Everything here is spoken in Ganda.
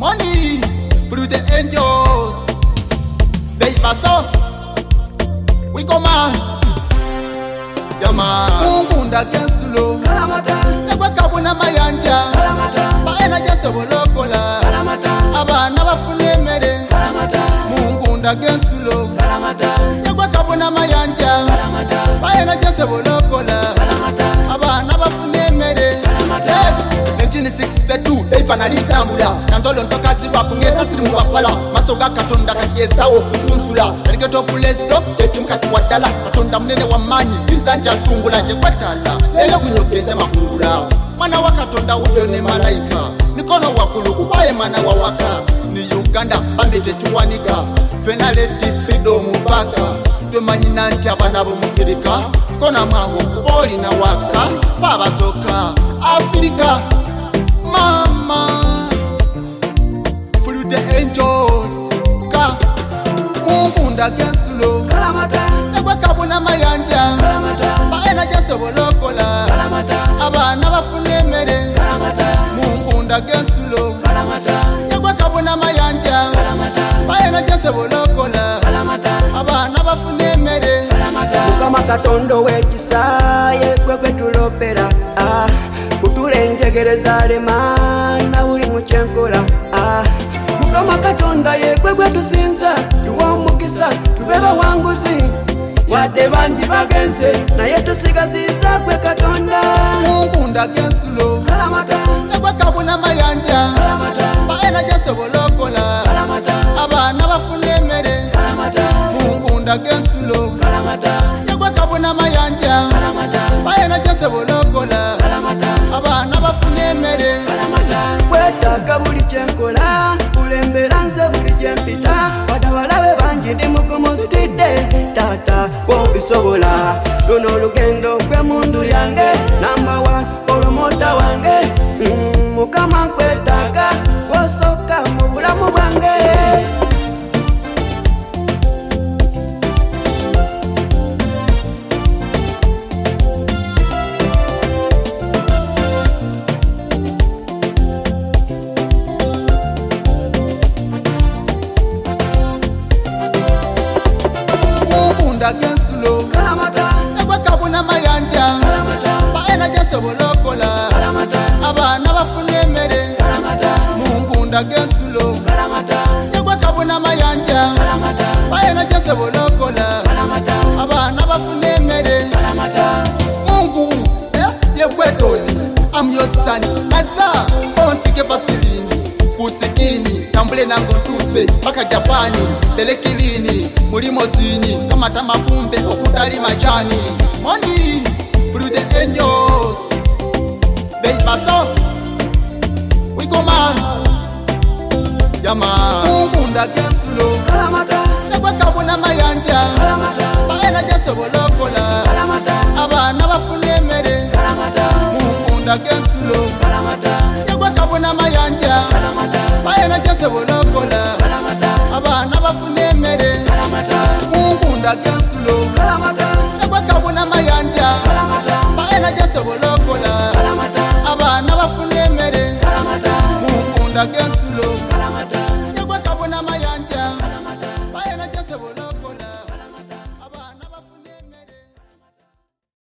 money through the angels. They pass up. We come on. Yama. Mungunda kensulo. Kalamata. Negwa kabuna mayanja. Kalamata. Baena jase bolokola. Kalamata. Abana bafune mere. Kalamata. Mungunda kensulo. Kalamata. Negwa kabuna mayanja. Kalamata. Baena jase bolokola. Kalamata. Abana bafune mere. Kalamata. Yes. 1962 eifana litambula kandolo ntokazirwa kungera siri mubafala masoga katonda katyesawo kusunsula aliketo pulesito tekimukati waddala katonda munene wamanyi bizanja tungula jekwatala leyo kunyogenja makungula mwana wa katonda uyo ne malaika nikono wakulu kubaye mwana wa waka ni Uganda bambi tetuwanika fenaleti fido mubaka twemanyina nti abana bomufirika kona mwango kuboli na waka babasoka Afrika Mama, through the angels, ka mungunda kensulo. Kalamata, negwa kabuna mayanja. Kalamata, baena jase bolokola. Kalamata, abana bafune mere. Kalamata, mungunda kensulo. Kalamata, negwa kabuna mayanja. Kalamata, baena jase bolokola. Kalamata, abana bafune mere. Kalamata, mukama katondo wekisaye kwekwe tulopera. Kutulenjegereza lema na uli muchenkola mukama katonda yekwegwe tusinza tuwa omukisa tubeba wanguzi wadde bangi bagenze naye tusigaziza kwe katonda mungunda kensulo. Kalamata negwa kabuna mayanja. Kalamata baena jase bolokola. Kalamata abana bafune mere. Kalamata mungunda kensulo. Kalamata negwa kabuna mayanja. Kalamata baena jase bolokola. Abana bafune mere. Kwetaka buli kyenkola kulembera nze buli kyempita wadde abalabe bangi ndi mukumusitidde taata bwobisobola luno olugendo gw'emundu yange nambawa olomota wange mukama nkwetaaga wosoka mu bulamu bwange. Kensulo. Kalamata, negwa kabuna mayanja. Kalamata, baena jase bolokola. Kalamata, abana bafune mere. Kalamata, mungunda kensulo. Kalamata, negwa kabuna mayanja. Kalamata, baena jase bolokola. Kalamata, abana bafune mere. Kalamata, Mungu yekwetoni I'm your son. Asa onsike pasilini kusikini tambule nango ntuse paka Japani delekilini mulimo zini kama tamafumbe okutali machani money through the angels they pass up we go man yama mungunda kensulo. Kalamata, negwa kabuna mayanja. Kalamata, baena jase bolokola. Kalamata, abana bafune mere. Kalamata, mungunda kensulo. Kalamata, negwa kabuna mayanja. Kalamata, baena jase bolokola. Kalamata, abana bafune mere. Kalamata, mungunda kensulo.